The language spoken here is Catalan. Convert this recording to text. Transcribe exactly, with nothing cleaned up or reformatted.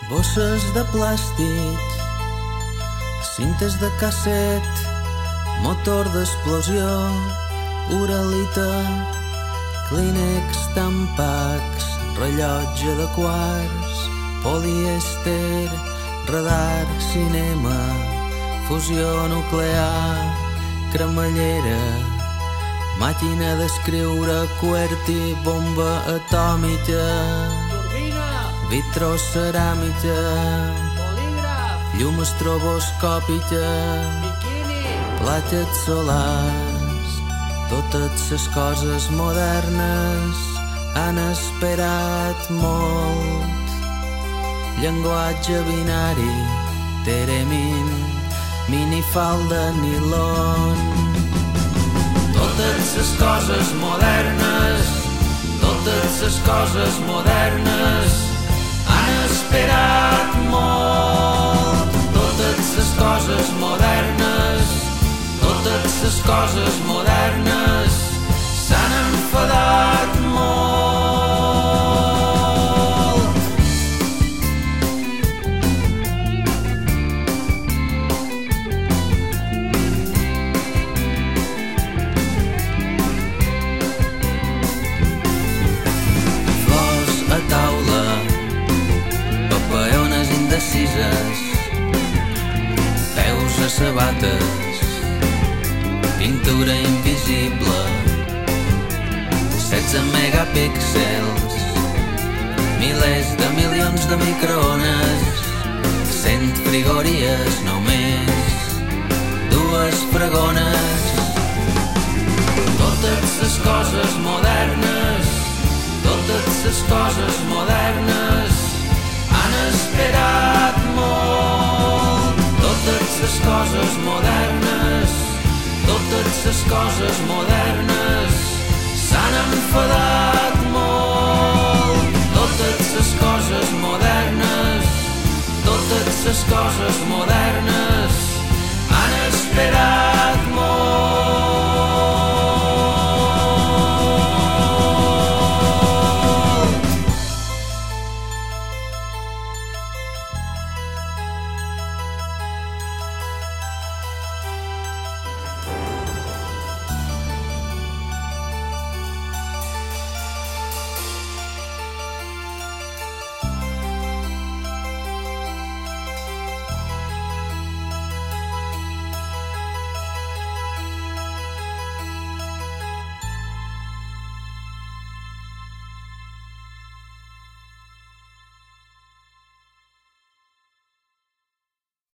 Bosses de plàstic, cintes de casset, motor d'explosió, Uralita, Kleenex, Tampax, rellotge de quarts, polièster, radar, cinema, fusió nuclear, cremallera, màquina d'escriure, QWERTY, bomba atòmica, vitroceràmica, bolígraf, llum estroboscòpica, biquini, plaques solars. Totes les coses modernes han esperat molt. Llenguatge binari, teremin, minifalda, nilon. Totes les coses modernes, totes les coses modernes han esperat molt. Totes les coses modernes, totes les coses modernes s'han enfadat molt. Flors a taula, paperones indecises, peus a sabates, pintura invisible, setze megapíxels, milers de milions de microones, cent frigories només, dues fregones. Totes les coses modernes, totes les coses modernes han esperat molt. Totes les coses modernes, totes les coses modernes s'han enfadat molt. Totes les coses modernes, totes les coses modernes